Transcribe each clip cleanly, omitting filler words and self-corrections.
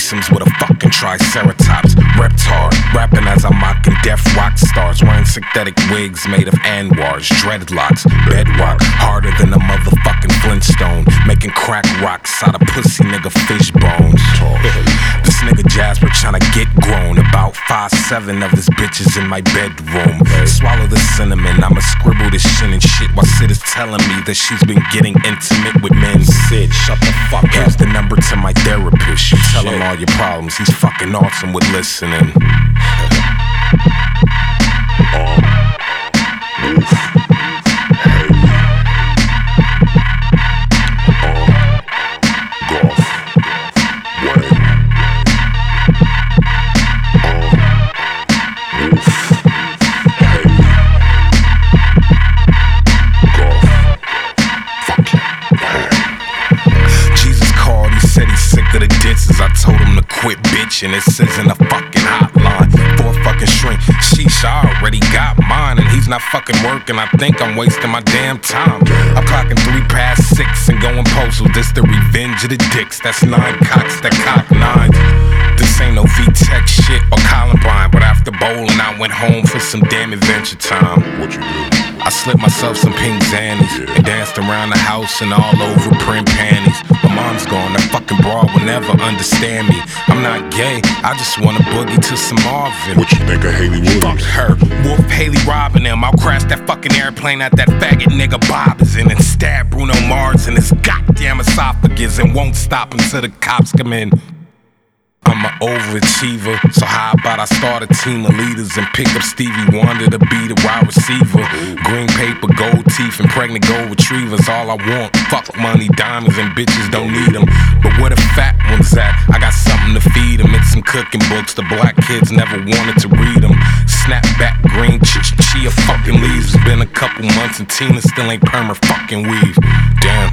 threesomes with a fucking triceratops. Reptar, rapping as I'm mocking deaf rock stars. Wearing synthetic wigs made of Anwars, dreadlocks, bedrock, harder than a motherfucking Flintstone. Making crack rocks out of pussy nigga fish bones. This nigga Jasper tryna get grown. About 5'7" of his bitches in my bedroom. Swallow the cinnamon, I'ma scribble this shit and shit while Sid is telling me that she's been getting intimate with men. Sid, shut the fuck up. Here's the number to my therapist. You tell him all your problems, he's fucking awesome with listening. I told him to quit bitching, it says in the fucking hotline. For a fucking shrink, sheesh, I already got mine. And he's not fucking working, I think I'm wasting my damn time. I'm clocking 6:03 and going postal. This the revenge of the dicks, that's 9 cocks that cock 9. This ain't no V-Tech shit or Columbine. But after bowling, I went home for some damn adventure time. What you do? I slipped myself some pink zannies and danced around the house and all over print panties. My mom's gone, that fucking broad will never understand me. I'm not gay, I just wanna boogie to some Marvin. What you think of Haley Williams? Fuck her, Wolf Haley robbing them. I'll crash that fucking airplane at that faggot nigga Bob is in and stab Bruno Mars in his goddamn esophagus and won't stop until the cops come in. I'm an overachiever, so how about I start a team of leaders and pick up Stevie Wonder to be the wide receiver. Green paper, gold teeth, and pregnant gold retrievers, all I want. Fuck money, diamonds, and bitches don't need them. But where the fat ones at? I got something to feed them. It's some cooking books, the black kids never wanted to read them. Snapback, green, chia fucking leaves. It's been a couple months and Tina still ain't perma fucking weave. Damn.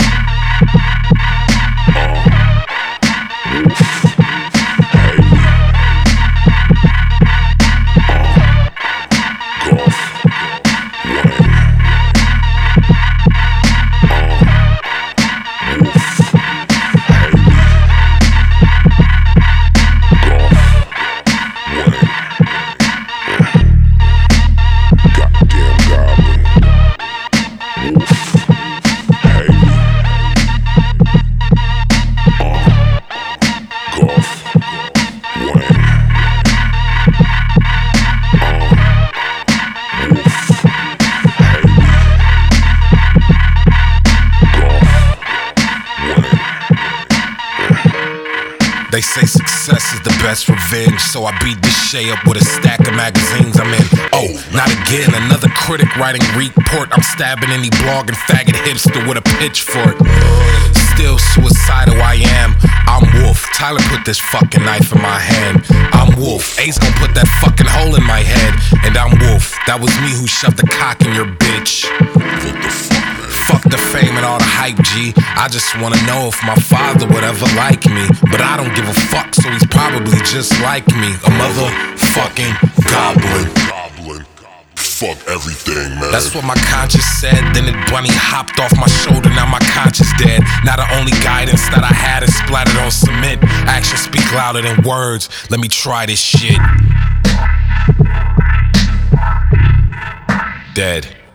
They say success is the best revenge, so I beat this Shay up with a stack of magazines I'm in. Oh, not again, another critic writing report. I'm stabbing any blogging faggot hipster with a pitchfork. Still suicidal I am, I'm Wolf. Tyler put this fucking knife in my hand. I'm Wolf, Ace gon' put that fucking hole in my head. And I'm Wolf, that was me who shoved the cock in your bitch. What the fuck? Fuck the fame and all the hype, G. I just wanna know if my father would ever like me. But I don't give a fuck, so he's probably just like me. A motherfucking goblin. Fuck everything, man. That's what my conscience said. Then it bunny hopped off my shoulder, now my conscience dead. Now the only guidance that I had is splattered on cement. Actions speak louder than words. Let me try this shit. Dead.